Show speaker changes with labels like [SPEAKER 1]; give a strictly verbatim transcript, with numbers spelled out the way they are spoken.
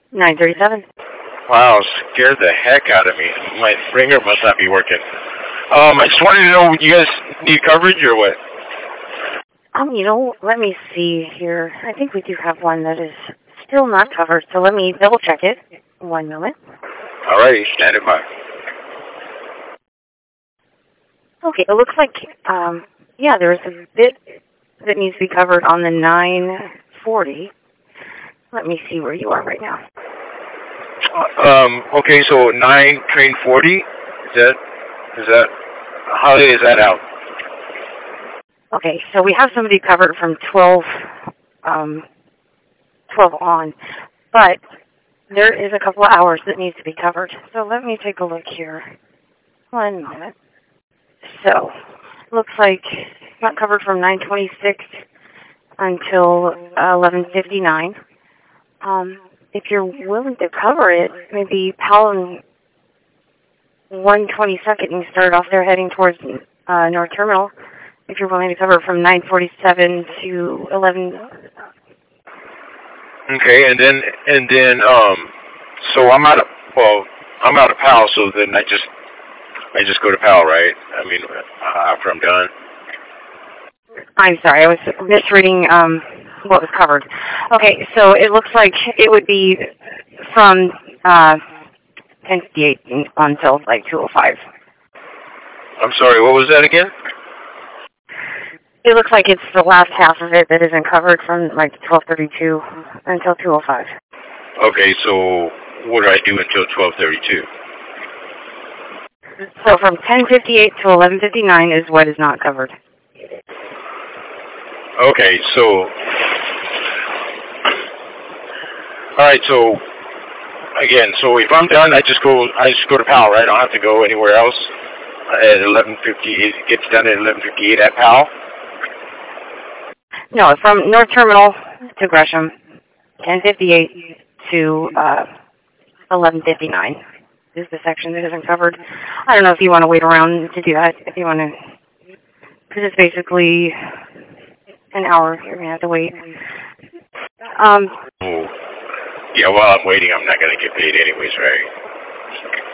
[SPEAKER 1] nine thirty-seven.
[SPEAKER 2] Wow, scared the heck out of me. My ringer must not be working. Um, I just wanted to know, you guys need coverage or what?
[SPEAKER 1] Um, you know, let me see here. I think we do have one that is still not covered, so let me double check it. One moment.
[SPEAKER 2] All right, stand by.
[SPEAKER 1] Okay, it looks like, um, yeah, there's a bit that needs to be covered on the nine forty. Let me see where you are right now.
[SPEAKER 2] Um, okay, so nine train forty, is that, is that, how is that out?
[SPEAKER 1] Okay, so we have somebody covered from twelve, um, twelve on, but there is a couple of hours that needs to be covered. So let me take a look here. One moment. So, looks like not covered from nine twenty-six until eleven fifty-nine. Um, if you're willing to cover it, maybe Powell and one twenty-second, you can start off there heading towards uh, North Terminal. If you're willing to cover from nine forty-seven to eleven.
[SPEAKER 2] Okay, and then, and then, um, so I'm out of, well, I'm out of Powell, so then I just, I just go to Powell, right? I mean, after I'm done.
[SPEAKER 1] I'm sorry, I was misreading um, what was covered. Okay, so it looks like it would be from uh, ten fifty-eight until like two oh five.
[SPEAKER 2] I'm sorry, what was that again?
[SPEAKER 1] It looks like it's the last half of it that isn't covered from like twelve thirty-two until two oh five.
[SPEAKER 2] Okay, so what do I do until twelve thirty-two?
[SPEAKER 1] So from ten fifty-eight to eleven fifty-nine is what is not covered.
[SPEAKER 2] Okay, so, all right, so, again, so if I'm done, I just go, I just go to Powell, right? I don't have to go anywhere else at eleven fifty-eight. It gets done at eleven fifty-eight at Powell?
[SPEAKER 1] No, from North Terminal to Gresham, ten fifty-eight to uh, eleven fifty-nine is the section that isn't covered. I don't know if you want to wait around to do that, if you want to, because it's basically an hour. You're going to have to wait. Um,
[SPEAKER 2] Oh. Yeah, while I'm waiting, I'm not going to get paid anyways, right?